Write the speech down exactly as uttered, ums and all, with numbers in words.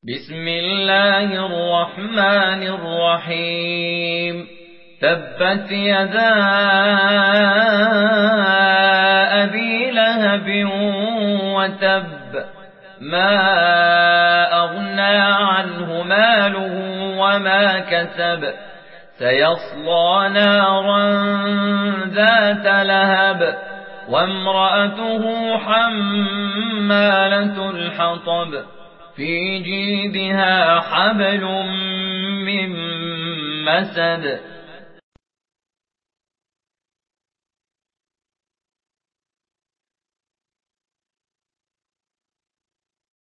بسم الله الرحمن الرحيم تبت يدا أبي لهب وتب ما أغنى عنه ماله وما كسب سيصلى نارا ذات لهب وامرأته حمالة الحطب في جيدها حبل من مسد